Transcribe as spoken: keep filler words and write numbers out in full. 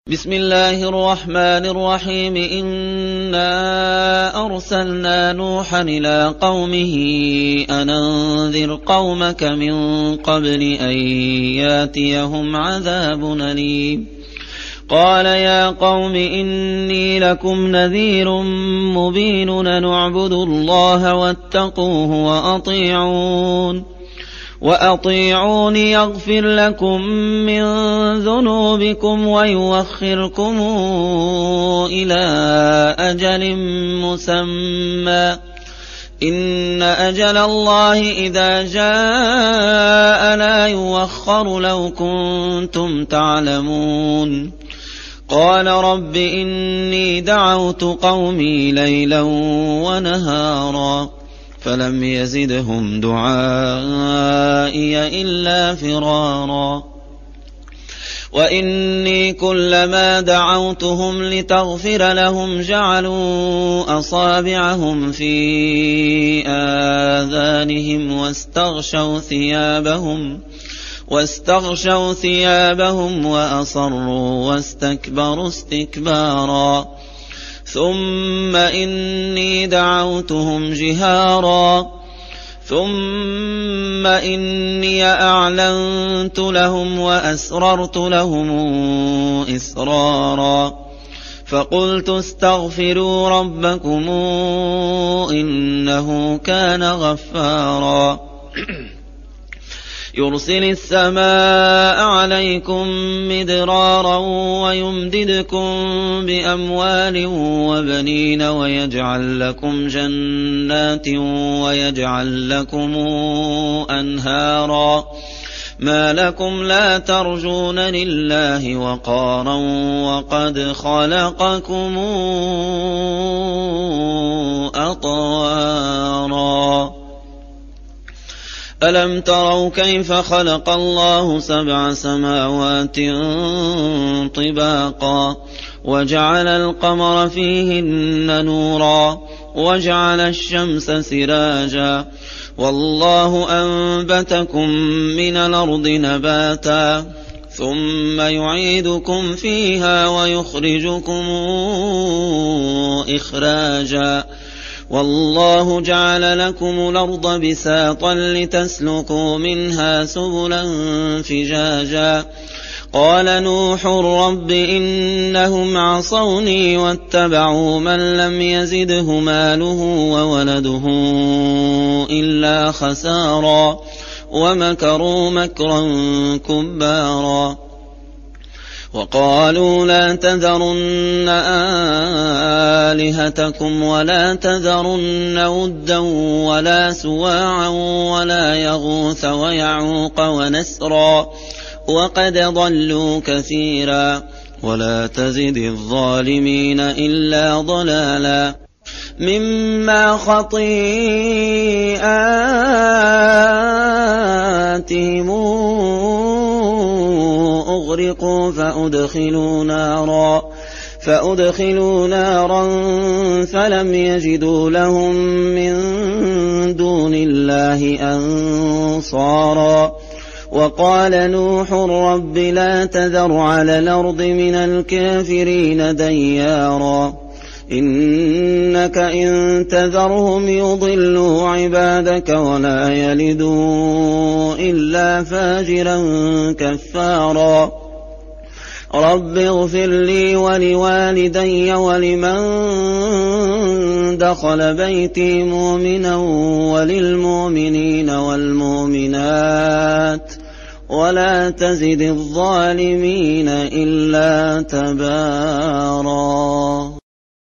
بسم الله الرحمن الرحيم إنا أرسلنا نوحا إلى قومه أن أنذر قومك من قبل أن ياتيهم عذاب أليم قال يا قوم إني لكم نذير مبين أن اعبدوا الله واتقوه وأطيعون وأطيعون يغفر لكم من ذنوبكم ويوخركم إلى أجل مسمى إن أجل الله إذا جاء لا يوخر لو كنتم تعلمون قال رب إني دعوت قومي ليلا ونهارا فلم يزدهم دعائي إلا فرارا وإني كلما دعوتهم لتغفر لهم جعلوا أصابعهم في آذانهم واستغشوا ثيابهم واستغشوا ثيابهم وأصروا واستكبروا استكبارا ثم إني دعوتهم جهارا ثم إني أعلنت لهم وأسررت لهم إسرارا فقلت استغفروا ربكم إنه كان غفارا يرسل السماء عليكم مدرارا ويمددكم بأموال وبنين ويجعل لكم جنات ويجعل لكم أنهارا ما لكم لا ترجون لله وقارا وقد خلقكم أطوارا ألم تروا كيف خلق الله سبع سماوات طباقا وجعل القمر فيهن نورا وجعل الشمس سراجا والله أنبتكم من الأرض نباتا ثم يعيدكم فيها ويخرجكم إخراجا والله جعل لكم الأرض بساطا لتسلكوا منها سبلا فجاجا قال نوح رب إنهم عصوني واتبعوا من لم يزده ماله وولده إلا خسارا ومكروا مكرا كبارا وقالوا لا تذرن آلهتكم ولا تذرن ودا ولا سواعا ولا يغوث ويعوق ونسرا وقد ضلوا كثيرا ولا تزد الظالمين إلا ضلالا مما خطيئاتهم أغرقوا فأدخلوا نارا فأدخلوا نارا فلم يجدوا لهم من دون الله أنصارا وقال نوح رب لا تذر على الأرض من الكافرين ديارا إنك إن تذرهم يضلوا عبادك ولا يلدوا إلا فاجرا كفارا رب اغفر لي ولوالدي ولمن دخل بيتي مؤمنا وللمؤمنين والمؤمنات ولا تزد الظالمين إلا تبارا